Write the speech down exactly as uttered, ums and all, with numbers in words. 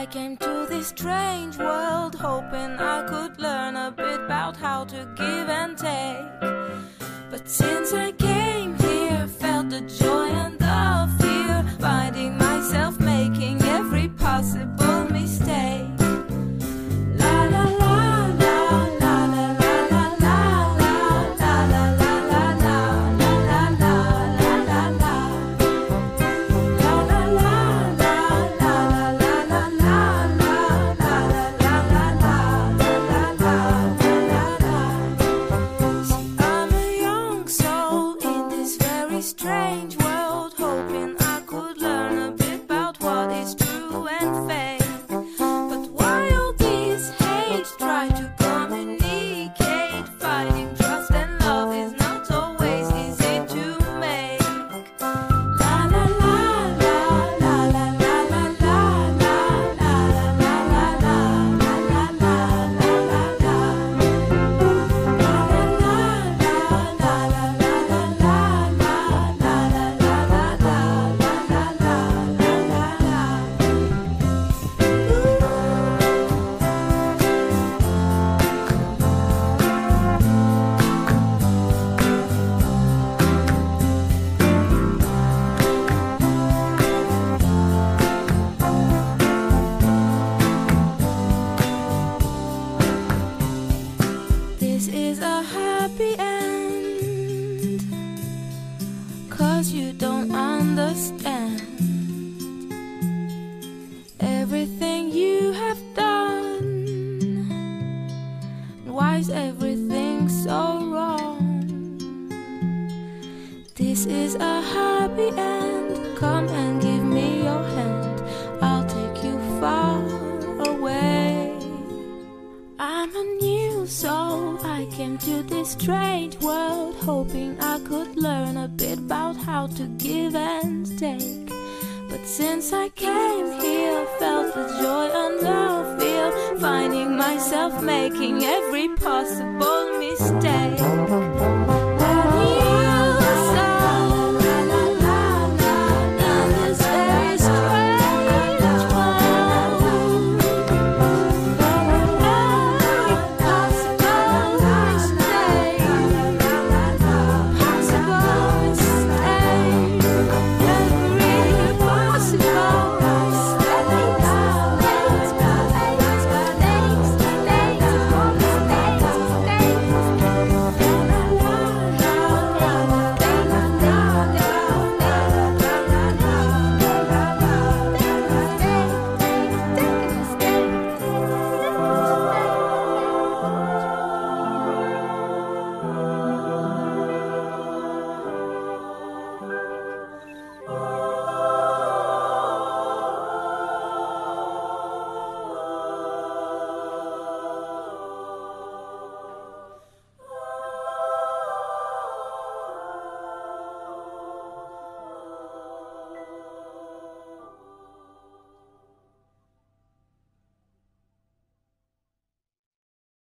came to this strange world hoping I could learn a bit about how to give and take. But since I came here, felt the joy and the fear, finding myself making every possible mistake. La la la la la la la la la la la la la la la la la la la. La la la la la la la la la la la la la la. See, I'm a young soul in this very strange world, hoping I could learn a bit about what is true and fake. But why all this hate? Try to communicate. Finding trust and love is not always easy to make. La la la la la la la la la la la la la la la la la la. La la la la la la la la la la la la la la la. This is a happy end, 'cause you don't understand everything you have done. Why is everything so wrong? This is a happy end. Come and give me your hand, I'll take you far away. I'm a new soul, I came to this strange world hoping I could learn a bit about how to give and take. But since I came here, felt the joy and the fear, finding myself making every possible mistake.